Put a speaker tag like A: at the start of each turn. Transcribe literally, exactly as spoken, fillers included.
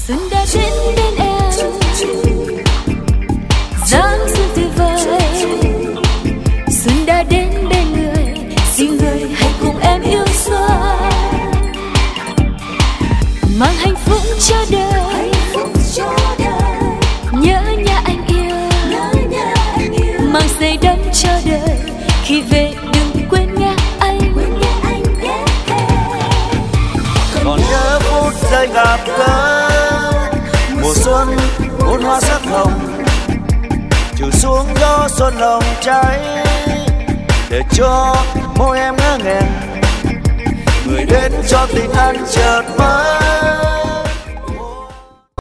A: Xuân đã đến bên em, dáng xuân tuyệt vời. Xuân đã đến bên người, xin người hãy cùng em yêu xuân, mang hạnh phúc cho đời. Nhớ nhà anh yêu, mang giây đắm cho đời. Khi về đừng quên nghe anh,
B: còn nhớ phút giây gặp gỡ mùa xuân muôn hoa sắc hồng, chiều xuống gió xuân hồng cháy để cho môi em ngỡ ngàng. Người đến cho tình anh chợt mất.